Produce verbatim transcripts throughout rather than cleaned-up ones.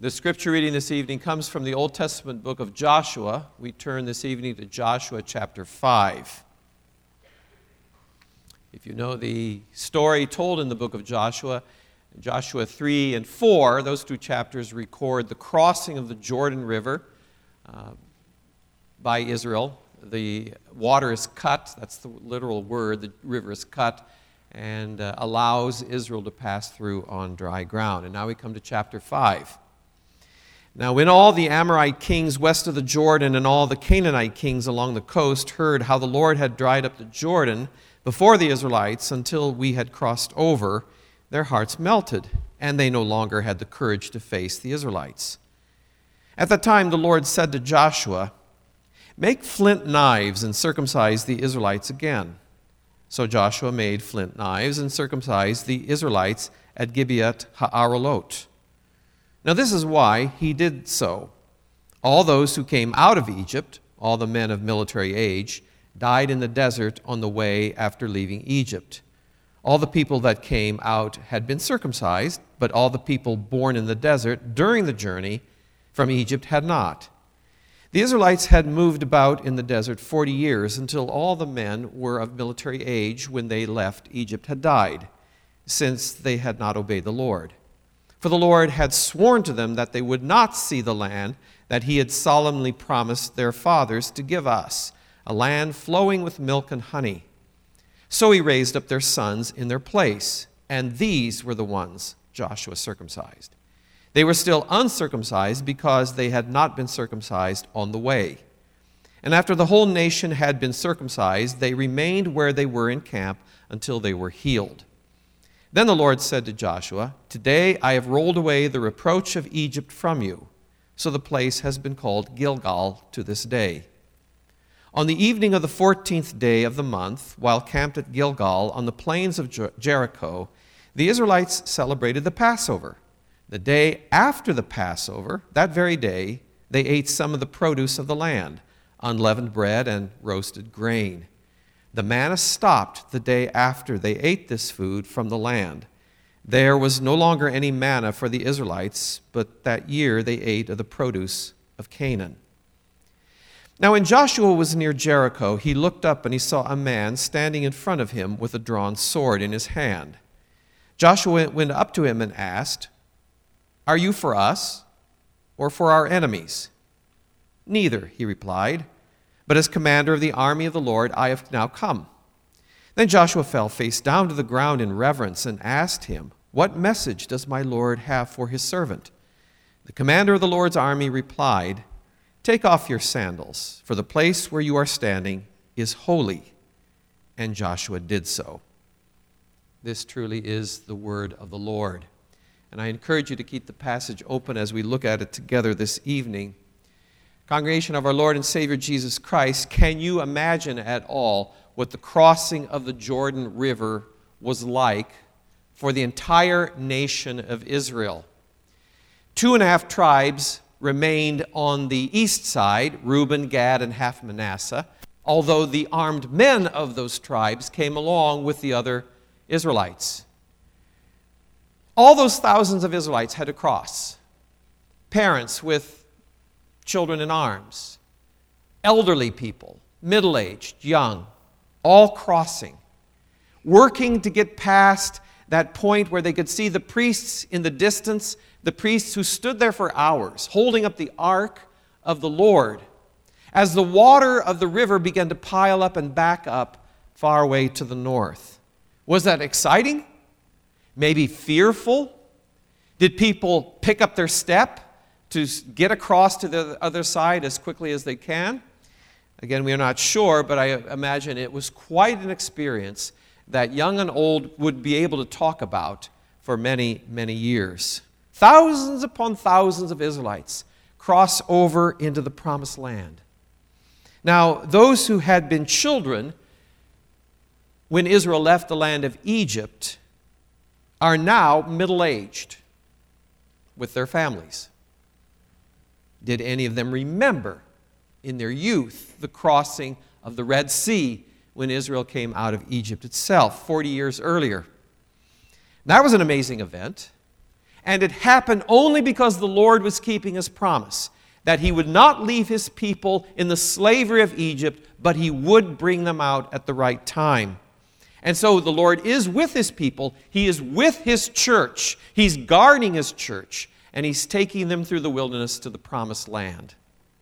The scripture reading this evening comes from the Old Testament book of Joshua. We turn this evening to Joshua chapter five. If you know the story told in the book of Joshua, Joshua three and four, those two chapters record the crossing of the Jordan River uh, by Israel. The water is cut, that's the literal word, the river is cut, and uh, allows Israel to pass through on dry ground. And now we come to chapter five. Now when all the Amorite kings west of the Jordan and all the Canaanite kings along the coast heard how the Lord had dried up the Jordan before the Israelites until we had crossed over, their hearts melted, and they no longer had the courage to face the Israelites. At that time the Lord said to Joshua, "Make flint knives and circumcise the Israelites again." So Joshua made flint knives and circumcised the Israelites at Gibeath Ha'aralot. Now this is why he did so. All those who came out of Egypt, all the men of military age, died in the desert on the way after leaving Egypt. All the people that came out had been circumcised, but all the people born in the desert during the journey from Egypt had not. The Israelites had moved about in the desert forty years until all the men were of military age when they left Egypt had died, since they had not obeyed the Lord. For the Lord had sworn to them that they would not see the land that he had solemnly promised their fathers to give us, a land flowing with milk and honey. So he raised up their sons in their place, and these were the ones Joshua circumcised. They were still uncircumcised because they had not been circumcised on the way. And after the whole nation had been circumcised, they remained where they were in camp until they were healed. Then the Lord said to Joshua, "Today I have rolled away the reproach of Egypt from you." So the place has been called Gilgal to this day. On the evening of the fourteenth day of the month, while camped at Gilgal on the plains of Jer- Jericho, the Israelites celebrated the Passover. The day after the Passover, that very day, they ate some of the produce of the land, unleavened bread and roasted grain. The manna stopped the day after they ate this food from the land. There was no longer any manna for the Israelites, but that year they ate of the produce of Canaan. Now when Joshua was near Jericho, he looked up and he saw a man standing in front of him with a drawn sword in his hand. Joshua went up to him and asked, "Are you for us or for our enemies?" "Neither," he replied, "but as commander of the army of the Lord I have now come." Then Joshua fell face down to the ground in reverence and asked him, "What message does my Lord have for his servant?" The commander of the Lord's army replied, "Take off your sandals, for the place where you are standing is holy." And Joshua did so. This truly is the word of the Lord. And I encourage you to keep the passage open as we look at it together this evening. Congregation of our Lord and Savior Jesus Christ, can you imagine at all what the crossing of the Jordan River was like for the entire nation of Israel? Two and a half tribes remained on the east side, Reuben, Gad, and half Manasseh, although the armed men of those tribes came along with the other Israelites. All those thousands of Israelites had to cross. Parents with children in arms, elderly people, middle-aged, young, all crossing, working to get past that point where they could see the priests in the distance, the priests who stood there for hours, holding up the ark of the Lord, as the water of the river began to pile up and back up far away to the north. Was that exciting? Maybe fearful? Did people pick up their step to get across to the other side as quickly as they can? Again, we are not sure, but I imagine it was quite an experience that young and old would be able to talk about for many, many years. Thousands upon thousands of Israelites cross over into the promised land. Now, those who had been children when Israel left the land of Egypt are now middle-aged with their families. Did any of them remember in their youth the crossing of the Red Sea when Israel came out of Egypt itself forty years earlier? That was an amazing event. And it happened only because the Lord was keeping his promise, that he would not leave his people in the slavery of Egypt, but he would bring them out at the right time. And so the Lord is with his people. He is with his church. He's guarding his church, and he's taking them through the wilderness to the promised land.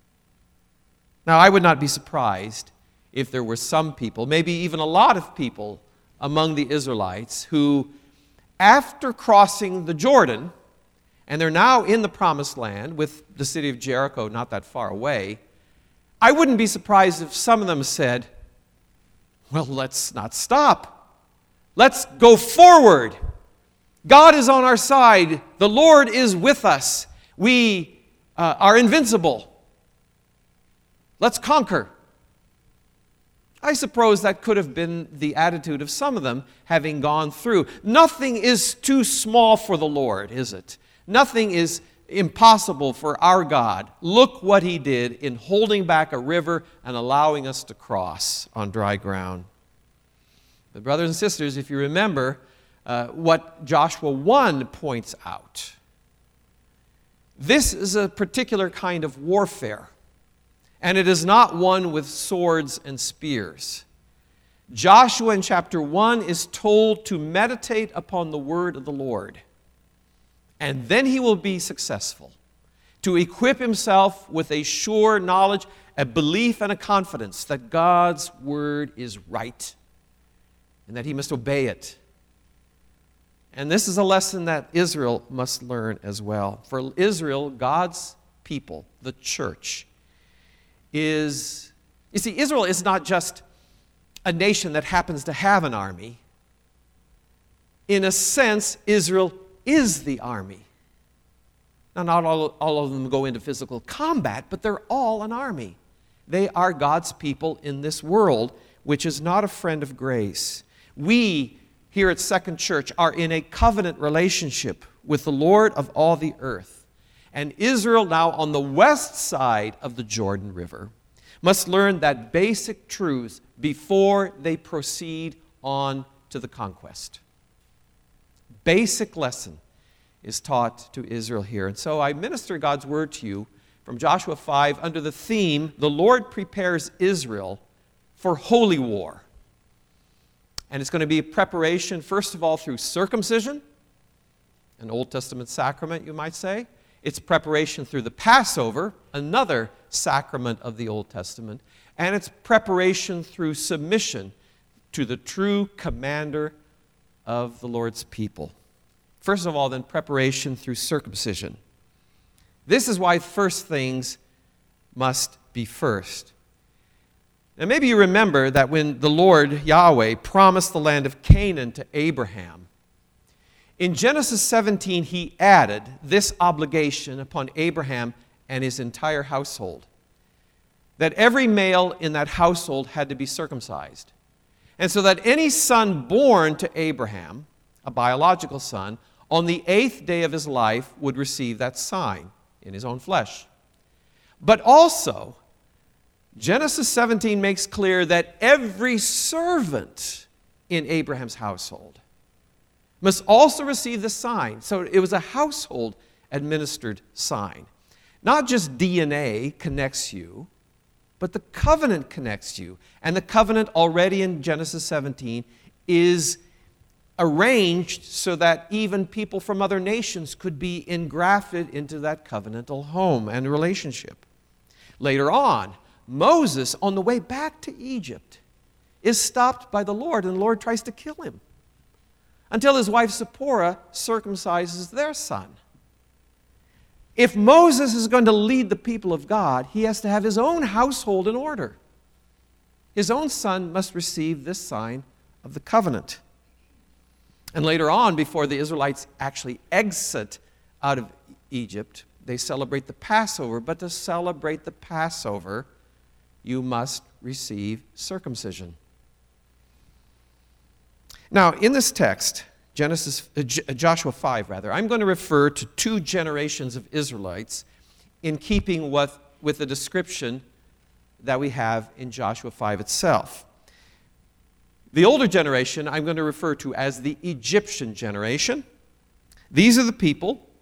Now, I would not be surprised if there were some people, maybe even a lot of people among the Israelites who, after crossing the Jordan, and they're now in the promised land with the city of Jericho not that far away, I wouldn't be surprised if some of them said, well, let's not stop. Let's go forward. God is on our side. The Lord is with us. We uh, are invincible. Let's conquer. I suppose that could have been the attitude of some of them, having gone through. Nothing is too small for the Lord, is it? Nothing is impossible for our God. Look what he did in holding back a river and allowing us to cross on dry ground. But brothers and sisters, if you remember uh, what Joshua one points out, this is a particular kind of warfare. And it is not one with swords and spears. Joshua in chapter one is told to meditate upon the word of the Lord. And then he will be successful. To equip himself with a sure knowledge, a belief, and a confidence that God's word is right. And that he must obey it. And this is a lesson that Israel must learn as well. For Israel, God's people, the church, is, you see, Israel is not just a nation that happens to have an army. In a sense, Israel is the army. Now, not all, all of them go into physical combat, but they're all an army. They are God's people in this world, which is not a friend of grace. We, here at Second Church, are in a covenant relationship with the Lord of all the earth. And Israel, now on the west side of the Jordan River, must learn that basic truths before they proceed on to the conquest. Basic lesson is taught to Israel here. And so I minister God's word to you from Joshua five under the theme, the Lord prepares Israel for holy war. And it's going to be a preparation, first of all, through circumcision, an Old Testament sacrament, you might say. It's preparation through the Passover, another sacrament of the Old Testament. And it's preparation through submission to the true commander of the Lord's people. First of all, then, preparation through circumcision. This is why first things must be first. Now, maybe you remember that when the Lord, Yahweh, promised the land of Canaan to Abraham, in Genesis seventeen, he added this obligation upon Abraham and his entire household, that every male in that household had to be circumcised. And so that any son born to Abraham, a biological son, on the eighth day of his life would receive that sign in his own flesh. But also, Genesis seventeen makes clear that every servant in Abraham's household must also receive the sign. So it was a household administered sign. Not just D N A connects you, but the covenant connects you. And the covenant already in Genesis seventeen is arranged so that even people from other nations could be engrafted into that covenantal home and relationship. Later on, Moses, on the way back to Egypt, is stopped by the Lord, and the Lord tries to kill him, until his wife Zipporah circumcises their son. If Moses is going to lead the people of God, he has to have his own household in order. His own son must receive this sign of the covenant. And later on, before the Israelites actually exit out of Egypt, they celebrate the Passover. But to celebrate the Passover, you must receive circumcision. Now, in this text, Genesis, uh, Joshua five, rather, I'm going to refer to two generations of Israelites in keeping with, with the description that we have in Joshua five itself. The older generation I'm going to refer to as the Egyptian generation. These are the people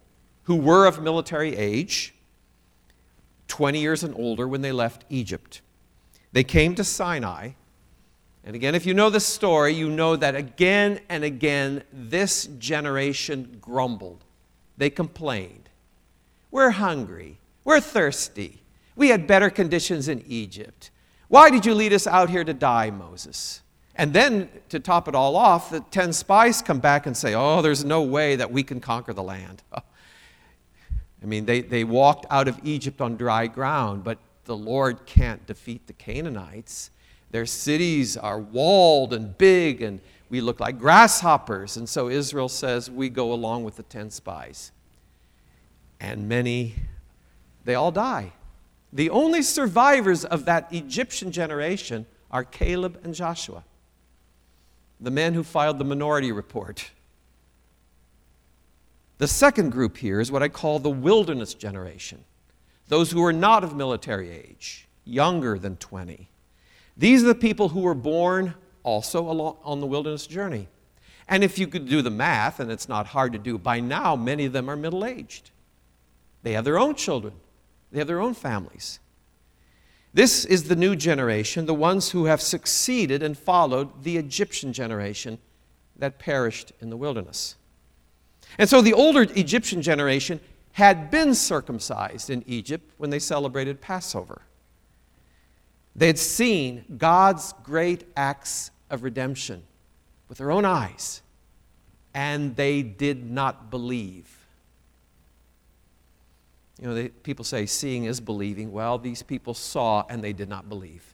who were of military age, twenty years and older, when they left Egypt. They came to Sinai. And again, if you know this story, you know that again and again, this generation grumbled. They complained. We're hungry. We're thirsty. We had better conditions in Egypt. Why did you lead us out here to die, Moses? And then, to top it all off, the ten spies come back and say, oh, there's no way that we can conquer the land. I mean, they, they walked out of Egypt on dry ground, but the Lord can't defeat the Canaanites. Their cities are walled and big, and we look like grasshoppers. And so Israel says, we go along with the ten spies. And many, they all die. The only survivors of that Egyptian generation are Caleb and Joshua, the men who filed the minority report. The second group here is what I call the wilderness generation, those who are not of military age, younger than twenty. These are the people who were born also along on the wilderness journey. And if you could do the math, and it's not hard to do, by now many of them are middle-aged. They have their own children. They have their own families. This is the new generation, the ones who have succeeded and followed the Egyptian generation that perished in the wilderness. And so the older Egyptian generation had been circumcised in Egypt when they celebrated Passover. They had seen God's great acts of redemption with their own eyes, and they did not believe. You know, they, people say seeing is believing. Well, these people saw and they did not believe.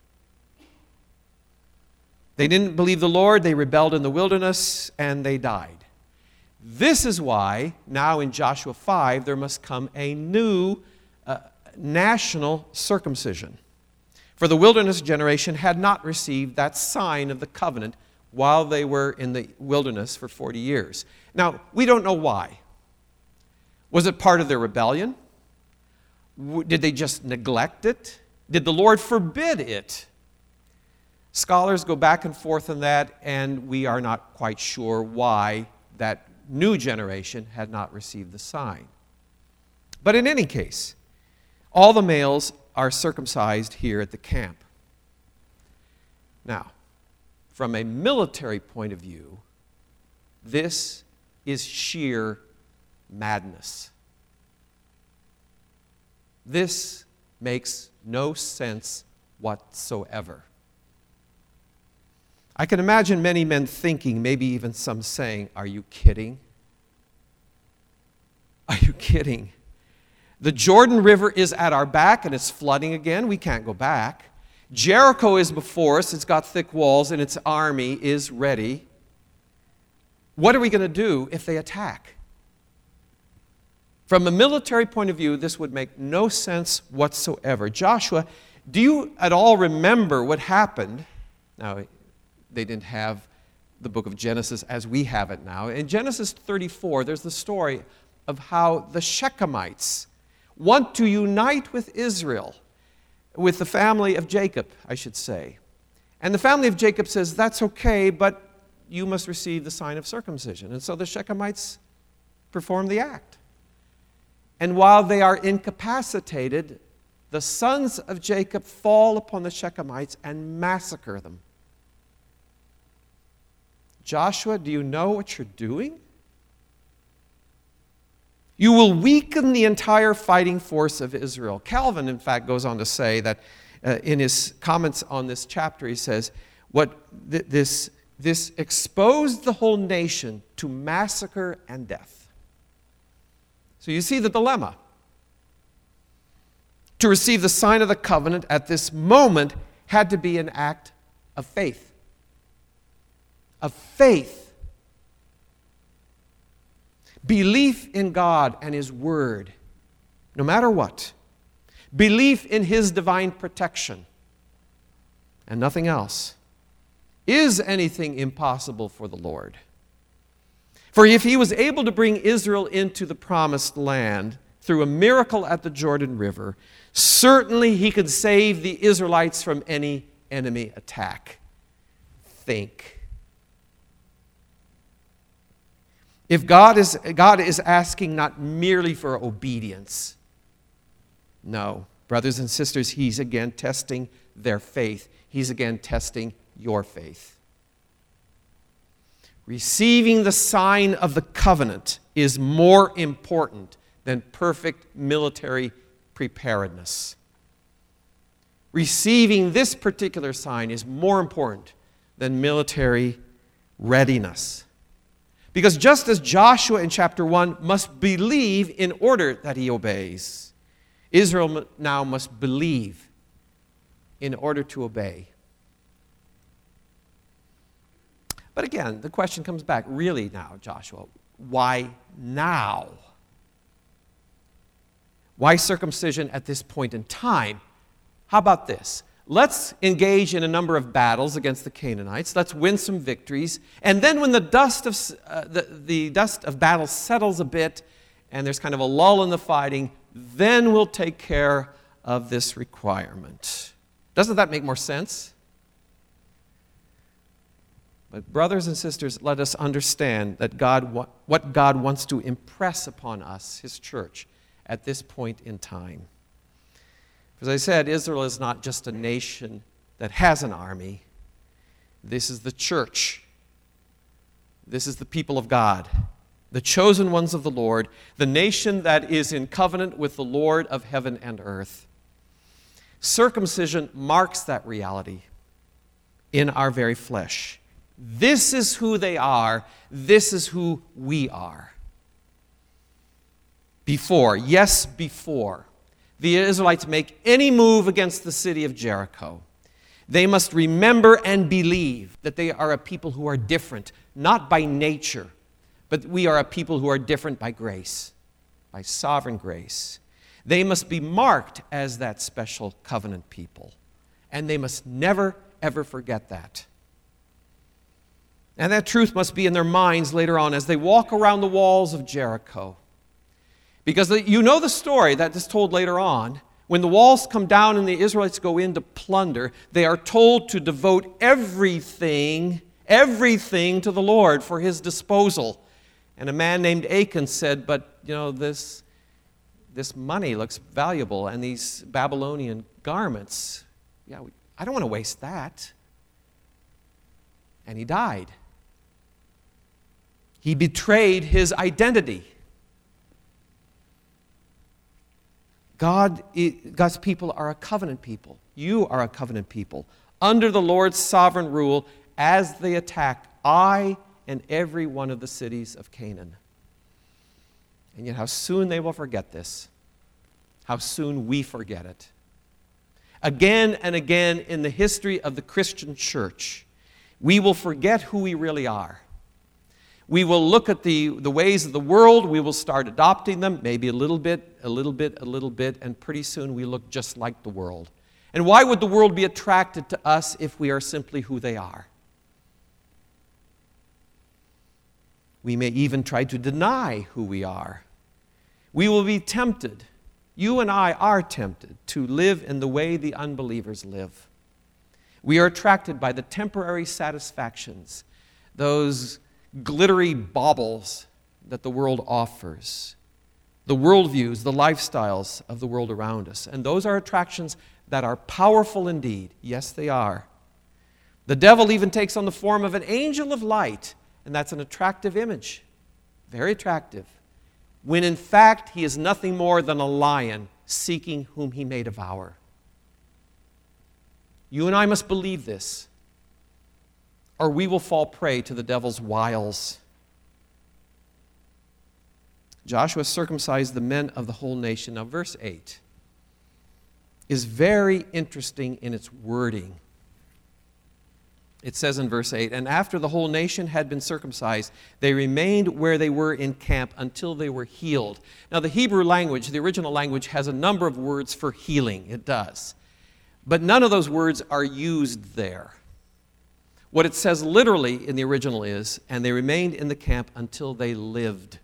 They didn't believe the Lord, they rebelled in the wilderness, and they died. This is why now in Joshua five there must come a new uh, national circumcision. For the wilderness generation had not received that sign of the covenant while they were in the wilderness for forty years. Now, we don't know why. Was it part of their rebellion? Did they just neglect it? Did the Lord forbid it? Scholars go back and forth on that, and we are not quite sure why that new generation had not received the sign. But in any case, all the males are circumcised here at the camp. Now, from a military point of view, this is sheer madness. This makes no sense whatsoever. I can imagine many men thinking, maybe even some saying, are you kidding? Are you kidding? The Jordan River is at our back and it's flooding again. We can't go back. Jericho is before us. It's got thick walls and its army is ready. What are we going to do if they attack? From a military point of view, this would make no sense whatsoever. Joshua, do you at all remember what happened? Now, they didn't have the book of Genesis as we have it now. In Genesis thirty-four, there's the story of how the Shechemites want to unite with Israel, with the family of Jacob, I should say. And the family of Jacob says, that's okay, but you must receive the sign of circumcision. And so the Shechemites perform the act. And while they are incapacitated, the sons of Jacob fall upon the Shechemites and massacre them. Joshua, do you know what you're doing? You will weaken the entire fighting force of Israel. Calvin, in fact, goes on to say that uh, in his comments on this chapter, he says, what th- this, this exposed the whole nation to massacre and death. So you see the dilemma. To receive the sign of the covenant at this moment had to be an act of faith. Of faith. Belief in God and His Word, no matter what. Belief in His divine protection and nothing else. Is anything impossible for the Lord? For if He was able to bring Israel into the promised land through a miracle at the Jordan River, certainly He could save the Israelites from any enemy attack. Think. If God is, God is asking not merely for obedience. No, brothers and sisters, he's again testing their faith. He's again testing your faith. Receiving the sign of the covenant is more important than perfect military preparedness. Receiving this particular sign is more important than military readiness. Because just as Joshua in chapter one must believe in order that he obeys, Israel now must believe in order to obey. But again, the question comes back, really now, Joshua, why now? Why circumcision at this point in time? How about this? Let's engage in a number of battles against the Canaanites. Let's win some victories. And then when the dust of, uh, the, the dust of battle settles a bit and there's kind of a lull in the fighting, then we'll take care of this requirement. Doesn't that make more sense? But brothers and sisters, let us understand that God, what God wants to impress upon us, his church, at this point in time. As I said, Israel is not just a nation that has an army. This is the church. This is the people of God, the chosen ones of the Lord, the nation that is in covenant with the Lord of heaven and earth. Circumcision marks that reality in our very flesh. This is who they are. This is who we are. Before, yes, before the Israelites make any move against the city of Jericho, they must remember and believe that they are a people who are different, not by nature, but we are a people who are different by grace, by sovereign grace. They must be marked as that special covenant people, and they must never, ever forget that. And that truth must be in their minds later on as they walk around the walls of Jericho. Because you know the story that is told later on. When the walls come down and the Israelites go in to plunder, they are told to devote everything, everything to the Lord for his disposal. And a man named Achan said, but, you know, this, this money looks valuable, and these Babylonian garments, yeah, I don't want to waste that. And he died. He betrayed his identity. God, God's people are a covenant people. You are a covenant people. Under the Lord's sovereign rule as they attacked I and every one of the cities of Canaan. And yet how soon they will forget this. How soon we forget it. Again and again in the history of the Christian church, we will forget who we really are. We will look at the, the ways of the world, we will start adopting them, maybe a little bit, a little bit, a little bit, and pretty soon we look just like the world. And why would the world be attracted to us if we are simply who they are? We may even try to deny who we are. We will be tempted, you and I are tempted, to live in the way the unbelievers live. We are attracted by the temporary satisfactions, those glittery baubles that the world offers, the worldviews, the lifestyles of the world around us. And those are attractions that are powerful indeed. Yes, they are. The devil even takes on the form of an angel of light, and that's an attractive image, very attractive, when in fact he is nothing more than a lion seeking whom he may devour. You and I must believe this, or we will fall prey to the devil's wiles. Joshua circumcised the men of the whole nation. Now, verse eight is very interesting in its wording. It says in verse eight, and after the whole nation had been circumcised, they remained where they were in camp until they were healed. Now, the Hebrew language, the original language, has a number of words for healing. It does. But none of those words are used there. What it says literally in the original is, and they remained in the camp until they lived.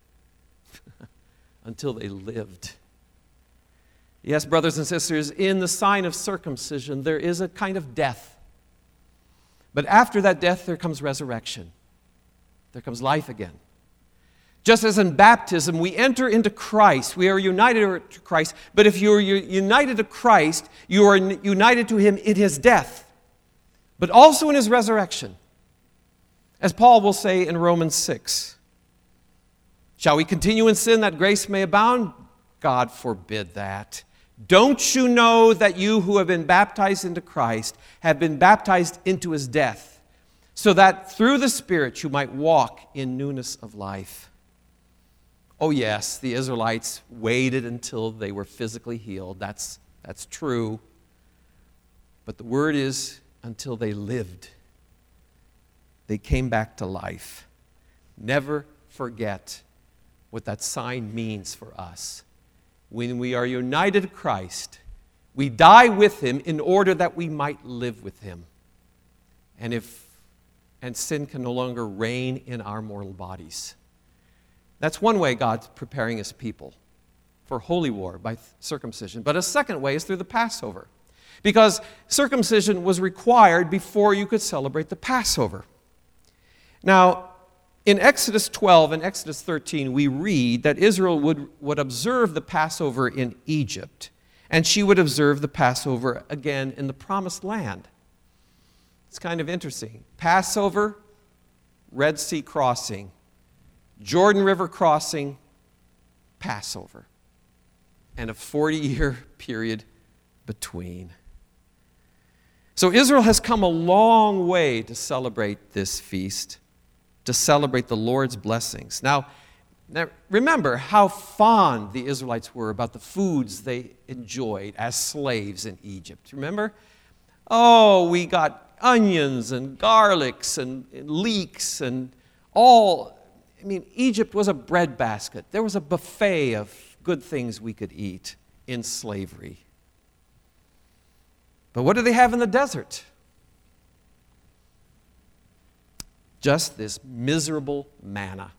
Until they lived. Yes, brothers and sisters, in the sign of circumcision, there is a kind of death. But after that death, there comes resurrection. There comes life again. Just as in baptism, we enter into Christ. We are united to Christ. But if you are united to Christ, you are united to him in his death, but also in his resurrection. As Paul will say in Romans six, shall we continue in sin that grace may abound? God forbid that. Don't you know that you who have been baptized into Christ have been baptized into his death, so that through the Spirit you might walk in newness of life? Oh yes, the Israelites waited until they were physically healed. That's, that's true. But the word is until they lived. They came back to life. Never forget what that sign means for us. When we are united to Christ, we die with him in order that we might live with him. And if and sin can no longer reign in our mortal bodies. That's one way God's preparing his people for holy war by circumcision. But a second way is through the Passover, because circumcision was required before you could celebrate the Passover. Now, in Exodus twelve and Exodus thirteen, we read that Israel would, would observe the Passover in Egypt, and she would observe the Passover again in the Promised Land. It's kind of interesting. Passover, Red Sea crossing, Jordan River crossing, Passover, and a forty-year period between. So Israel has come a long way to celebrate this feast, to celebrate the Lord's blessings. Now, now, remember how fond the Israelites were about the foods they enjoyed as slaves in Egypt. Remember? Oh, we got onions and garlics and, and leeks and all. I mean, Egypt was a breadbasket. There was a buffet of good things we could eat in slavery. But what do they have in the desert? Just this miserable manna.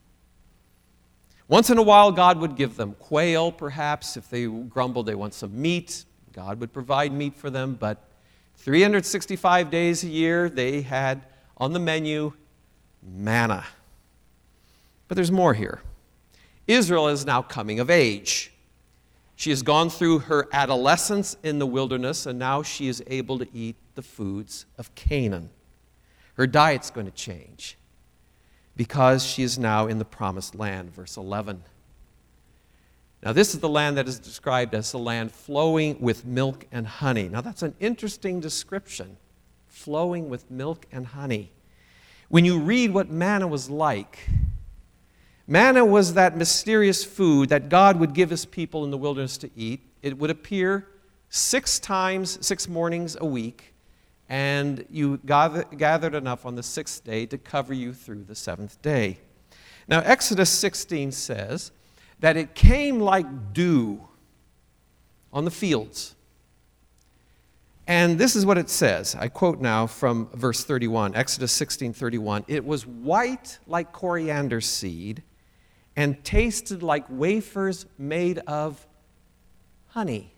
Once in a while, God would give them quail, perhaps. If they grumbled, they want some meat. God would provide meat for them. But three hundred sixty-five days a year, they had on the menu manna. But there's more here. Israel is now coming of age. She has gone through her adolescence in the wilderness, and now she is able to eat the foods of Canaan. Her diet's going to change because she is now in the promised land, verse eleven. Now, this is the land that is described as the land flowing with milk and honey. Now, that's an interesting description, flowing with milk and honey. When you read what manna was like, manna was that mysterious food that God would give his people in the wilderness to eat. It would appear six times, six mornings a week, and you gather, gathered enough on the sixth day to cover you through the seventh day. Now, Exodus sixteen says that it came like dew on the fields. And this is what it says. I quote now from verse thirty-one, Exodus sixteen thirty-one. It was white like coriander seed and tasted like wafers made of honey.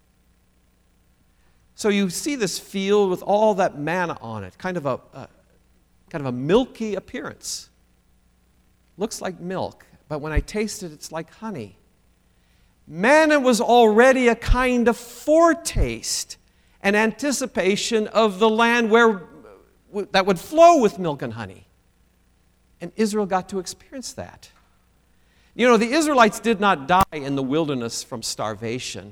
So you see this field with all that manna on it, kind of a, a kind of a milky appearance. Looks like milk, but when I taste it, it's like honey. Manna was already a kind of foretaste, an anticipation of the land where that would flow with milk and honey. And Israel got to experience that. You know, the Israelites did not die in the wilderness from starvation.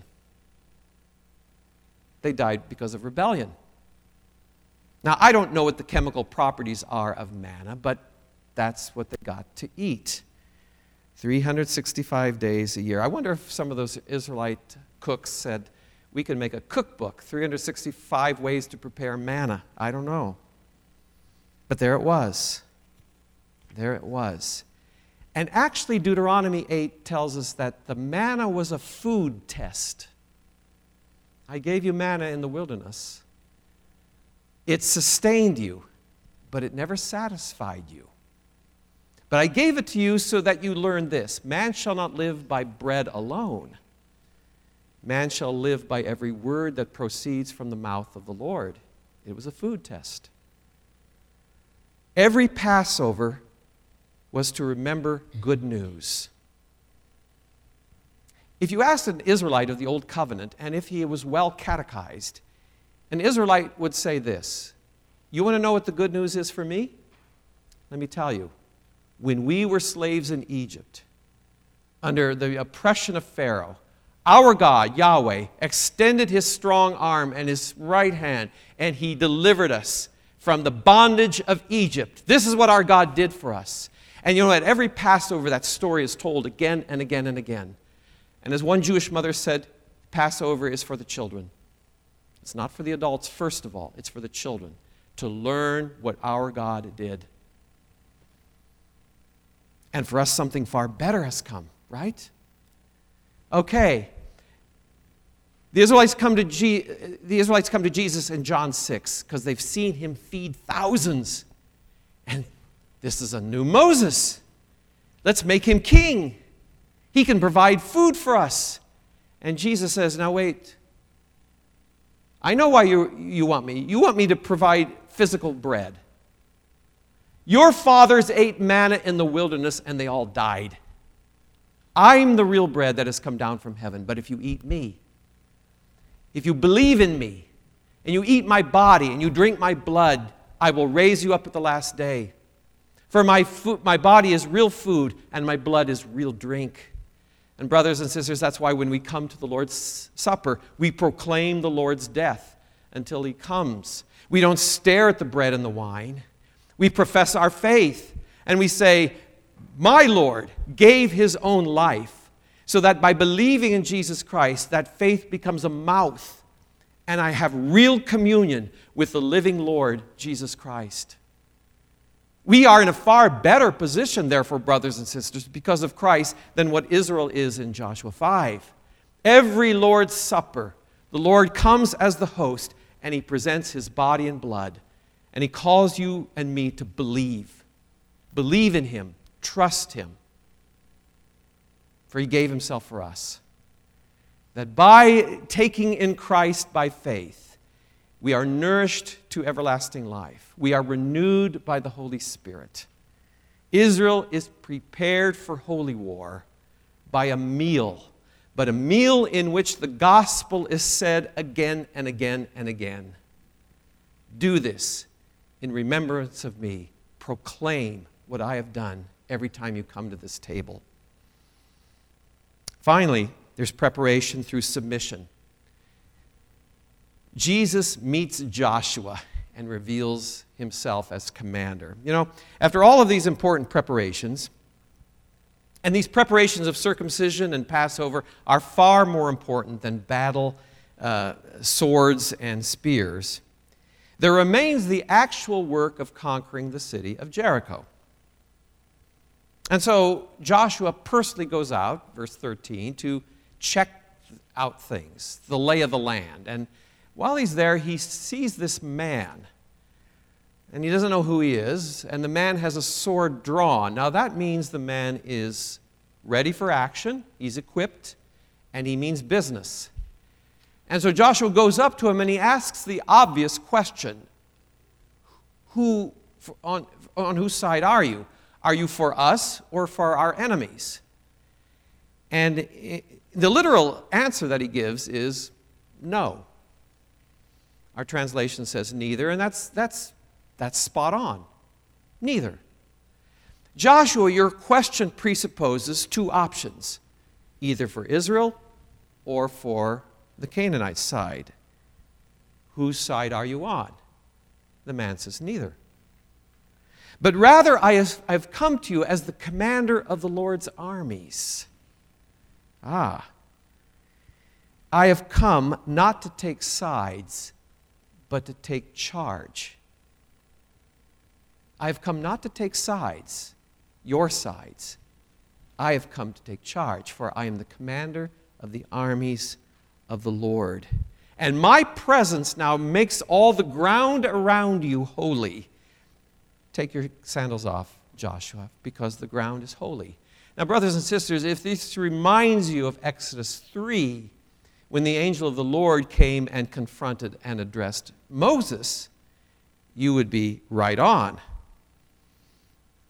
They died because of rebellion. Now, I don't know what the chemical properties are of manna, but that's what they got to eat. three hundred sixty-five days a year. I wonder if some of those Israelite cooks said, we can make a cookbook, three hundred sixty-five ways to prepare manna. I don't know. But there it was. There it was. And actually, Deuteronomy eight tells us that the manna was a food test. I gave you manna in the wilderness. It sustained you, but it never satisfied you. But I gave it to you so that you learn this: man shall not live by bread alone. Man shall live by every word that proceeds from the mouth of the Lord. It was a food test. Every Passover was to remember good news. If you asked an Israelite of the Old Covenant, and if he was well catechized, an Israelite would say this: you want to know what the good news is for me? Let me tell you. When we were slaves in Egypt, under the oppression of Pharaoh, our God, Yahweh, extended his strong arm and his right hand, and he delivered us from the bondage of Egypt. This is what our God did for us. And you know, at every Passover, that story is told again and again and again. And as one Jewish mother said, Passover is for the children. It's not for the adults, first of all. It's for the children, to learn what our God did. And for us, something far better has come, right? Okay. The Israelites come to, G- the Israelites come to Jesus in John six because they've seen him feed thousands. And this is a new Moses. Let's make him king. He can provide food for us. And Jesus says, now wait. I know why you, you want me. You want me to provide physical bread. Your fathers ate manna in the wilderness and they all died. I'm the real bread that has come down from heaven. But if you eat me, if you believe in me, and you eat my body and you drink my blood, I will raise you up at the last day. For my food, my body is real food and my blood is real drink. And brothers and sisters, that's why when we come to the Lord's Supper, we proclaim the Lord's death until he comes. We don't stare at the bread and the wine. We profess our faith, and we say, my Lord gave his own life, so that by believing in Jesus Christ, that faith becomes a mouth, and I have real communion with the living Lord, Jesus Christ. We are in a far better position, therefore, brothers and sisters, because of Christ than what Israel is in Joshua five. Every Lord's Supper, the Lord comes as the host, and he presents his body and blood. And he calls you and me to believe. Believe in him. Trust him. For he gave himself for us. That by taking in Christ by faith, we are nourished to everlasting life. We are renewed by the Holy Spirit. Israel is prepared for holy war by a meal, but a meal in which the gospel is said again and again and again. Do this in remembrance of me. Proclaim what I have done every time you come to this table. Finally, there's preparation through submission. Jesus meets Joshua and reveals himself as commander. You know, after all of these important preparations, and these preparations of circumcision and Passover are far more important than battle, uh, swords, and spears, there remains the actual work of conquering the city of Jericho. And so Joshua personally goes out, verse thirteen, to check out things, the lay of the land. And while he's there, he sees this man. And he doesn't know who he is. And the man has a sword drawn. Now that means the man is ready for action. He's equipped. And he means business. And so Joshua goes up to him and he asks the obvious question. Who, on, on whose side are you? Are you for us or for our enemies? And it, the literal answer that he gives is no. Our translation says neither, and that's, that's, that's spot on. Neither. Joshua, your question presupposes two options, either for Israel or for the Canaanite side. Whose side are you on? The man says neither. But rather, I have come to you as the commander of the Lord's armies. Ah. I have come not to take sides, but to take charge. I have come not to take sides, your sides. I have come to take charge, for I am the commander of the armies of the Lord. And my presence now makes all the ground around you holy. Take your sandals off, Joshua, because the ground is holy. Now, brothers and sisters, if this reminds you of Exodus three, when the angel of the Lord came and confronted and addressed Moses, you would be right on.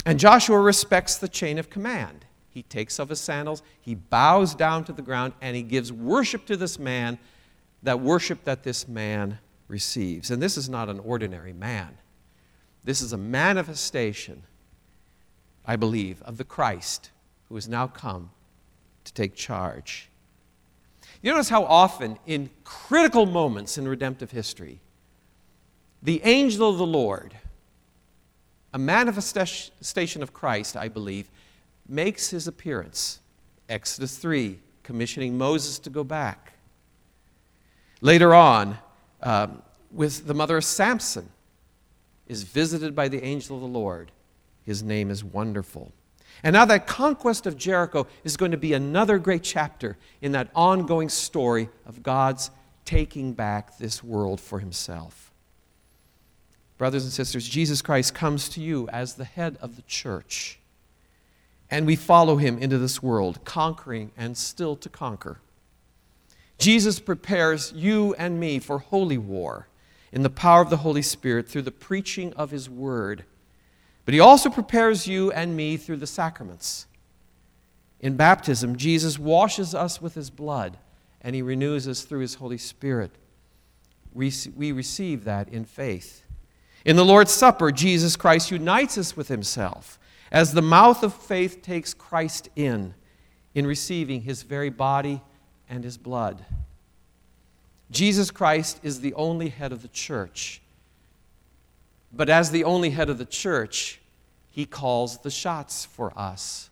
And Joshua respects the chain of command. He takes off his sandals, he bows down to the ground, and he gives worship to this man, that worship that this man receives. And this is not an ordinary man. This is a manifestation, I believe, of the Christ who has now come to take charge. You notice how often in critical moments in redemptive history, the angel of the Lord, a manifestation of Christ, I believe, makes his appearance. Exodus three, commissioning Moses to go back. Later on, um, with the mother of Samson, is visited by the angel of the Lord. His name is Wonderful. And now that conquest of Jericho is going to be another great chapter in that ongoing story of God's taking back this world for himself. Brothers and sisters, Jesus Christ comes to you as the head of the church. And we follow him into this world, conquering and still to conquer. Jesus prepares you and me for holy war in the power of the Holy Spirit through the preaching of his word. But he also prepares you and me through the sacraments. In baptism, Jesus washes us with his blood, and he renews us through his Holy Spirit. We, we receive that in faith. In the Lord's Supper, Jesus Christ unites us with himself as the mouth of faith takes Christ in, in receiving his very body and his blood. Jesus Christ is the only head of the church. But as the only head of the church, he calls the shots for us.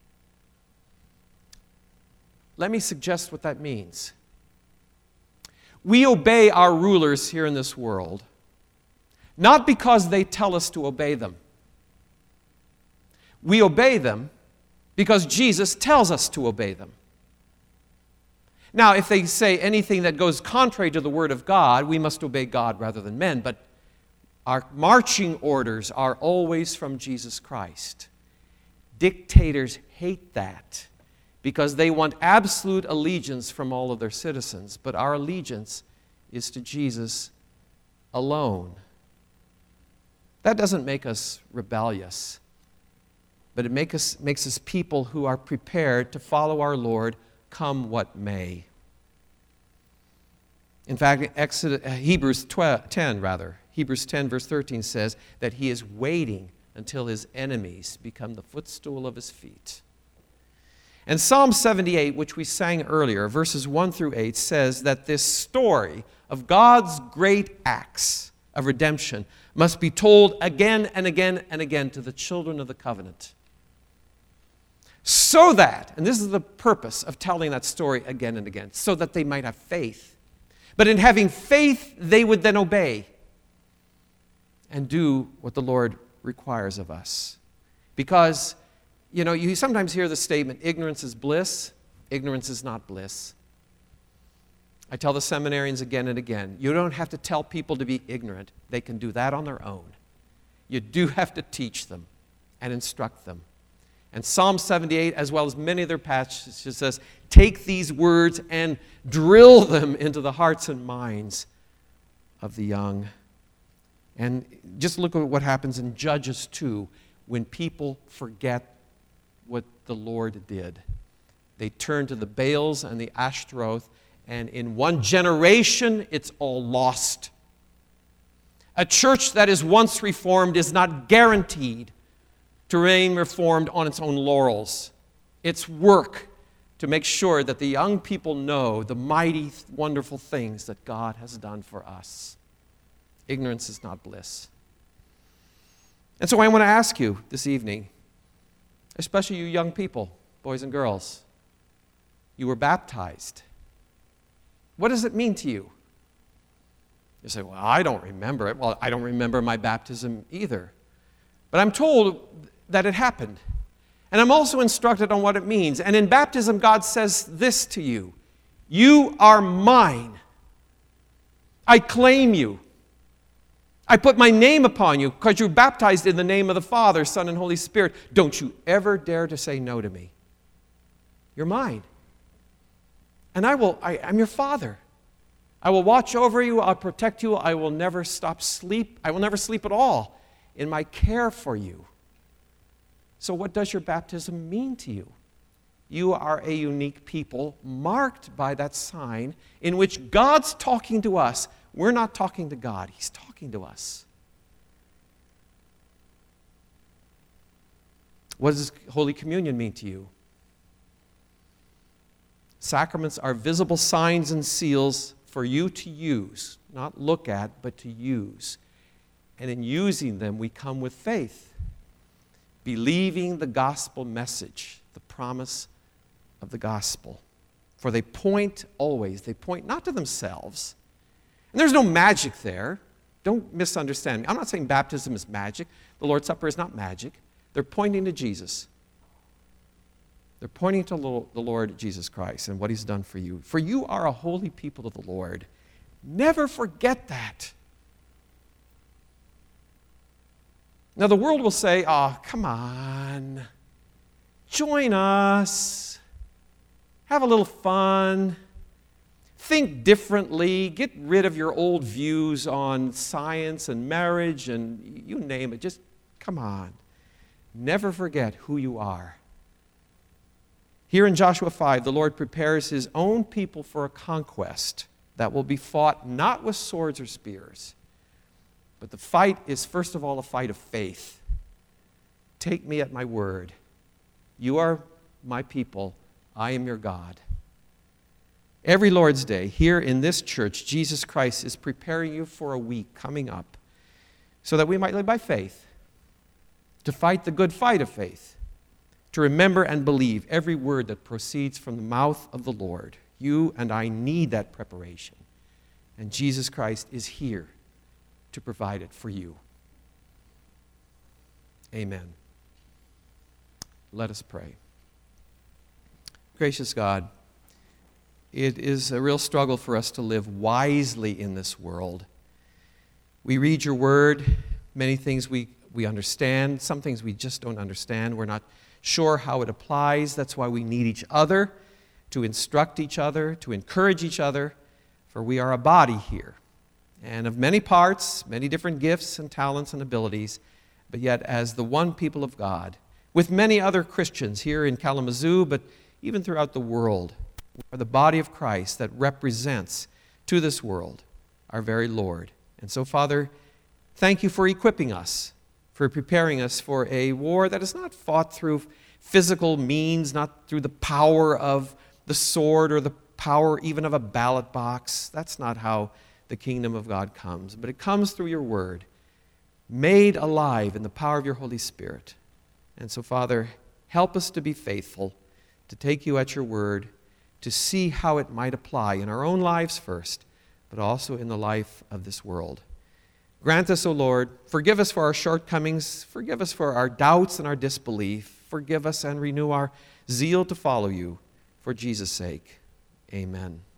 Let me suggest what that means. We obey our rulers here in this world, not because they tell us to obey them. We obey them because Jesus tells us to obey them. Now, if they say anything that goes contrary to the Word of God, we must obey God rather than men, but our marching orders are always from Jesus Christ. Dictators hate that because they want absolute allegiance from all of their citizens, but our allegiance is to Jesus alone. That doesn't make us rebellious, but it make us, makes us people who are prepared to follow our Lord come what may. In fact, Exodus, Hebrews ten, rather, Hebrews ten, verse thirteen says that he is waiting until his enemies become the footstool of his feet. And Psalm seventy-eight, which we sang earlier, verses one through eight, says that this story of God's great acts of redemption must be told again and again and again to the children of the covenant. So that, and this is the purpose of telling that story again and again, so that they might have faith. But in having faith, they would then obey and do what the Lord requires of us. Because, you know, you sometimes hear the statement, ignorance is bliss. Ignorance is not bliss. I tell the seminarians again and again, you don't have to tell people to be ignorant. They can do that on their own. You do have to teach them and instruct them. And Psalm seventy-eight, as well as many other passages, says, take these words and drill them into the hearts and minds of the young. And just look at what happens in Judges two when people forget what the Lord did. They turn to the Baals and the Ashtaroth, and in one generation, it's all lost. A church that is once reformed is not guaranteed to remain reformed on its own laurels. It's work to make sure that the young people know the mighty, wonderful things that God has done for us. Ignorance is not bliss. And so I want to ask you this evening, especially you young people, boys and girls, you were baptized. What does it mean to you? You say, well, I don't remember it. Well, I don't remember my baptism either. But I'm told that it happened. And I'm also instructed on what it means. And in baptism, God says this to you. You are mine. I claim you. I put my name upon you because you're baptized in the name of the Father, Son, and Holy Spirit. Don't you ever dare to say no to me. You're mine. And I will, I, I'm your Father. I will watch over you. I'll protect you. I will never stop sleep. I will never sleep at all in my care for you. So what does your baptism mean to you? You are a unique people marked by that sign in which God's talking to us. We're not talking to God. He's talking to us. What does Holy Communion mean to you? Sacraments are visible signs and seals for you to use, not look at, but to use. And in using them, we come with faith, believing the gospel message, the promise of the gospel. For they point always, they point not to themselves. And there's no magic there. Don't misunderstand me. I'm not saying baptism is magic. The Lord's Supper is not magic. They're pointing to Jesus. They're pointing to the Lord Jesus Christ and what he's done for you. For you are a holy people of the Lord. Never forget that. Now the world will say, oh, come on. Join us. Have a little fun. Think differently. Get rid of your old views on science and marriage and you name it. Just come on. Never forget who you are. Here in Joshua five, the Lord prepares his own people for a conquest that will be fought not with swords or spears, but the fight is first of all a fight of faith. Take me at my word. You are my people. I am your God. Every Lord's Day, here in this church, Jesus Christ is preparing you for a week coming up so that we might live by faith, to fight the good fight of faith, to remember and believe every word that proceeds from the mouth of the Lord. You and I need that preparation, and Jesus Christ is here to provide it for you. Amen. Let us pray. Gracious God, it is a real struggle for us to live wisely in this world. We read your word, many things we, we understand, some things we just don't understand. We're not sure how it applies. That's why we need each other to instruct each other, to encourage each other, for we are a body here, and of many parts, many different gifts and talents and abilities, but yet as the one people of God, with many other Christians here in Kalamazoo, but even throughout the world, we are the body of Christ that represents to this world our very Lord. And so, Father, thank you for equipping us, for preparing us for a war that is not fought through physical means, not through the power of the sword or the power even of a ballot box. That's not how the kingdom of God comes, but it comes through your word, made alive in the power of your Holy Spirit. And so, Father, help us to be faithful, to take you at your word, to see how it might apply in our own lives first, but also in the life of this world. Grant us, O Lord, forgive us for our shortcomings, forgive us for our doubts and our disbelief, forgive us and renew our zeal to follow you for Jesus' sake. Amen.